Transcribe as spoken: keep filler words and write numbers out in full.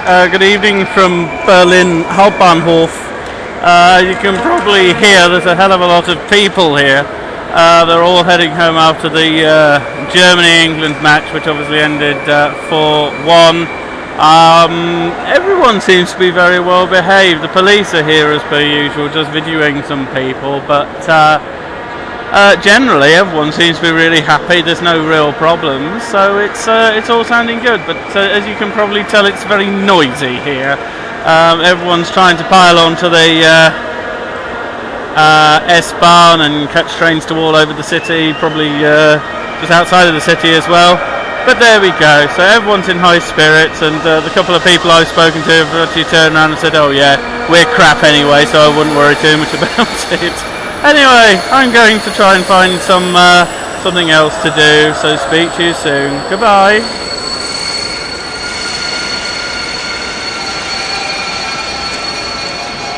Uh, good evening from Berlin Hauptbahnhof. Uh, you can probably hear there's a hell of a lot of people here. Uh, they're all heading home after the uh, Germany-England match, which obviously ended uh, four one. Um, everyone seems to be very well behaved. The police are here as per usual, just videoing some people, but uh, uh, generally everyone seems to be really happy. There's no real problems, so it's uh, it's all sounding good. But uh, as you can probably tell, it's very noisy here. Um, everyone's trying to pile onto the uh, uh, S-Bahn and catch trains to all over the city, probably uh, just outside of the city as well. But there we go, so everyone's in high spirits, and uh, the couple of people I've spoken to have actually turned around and said, oh yeah, we're crap anyway, so I wouldn't worry too much about it. Anyway, I'm going to try and find some uh, something else to do, so speak to you soon. Goodbye.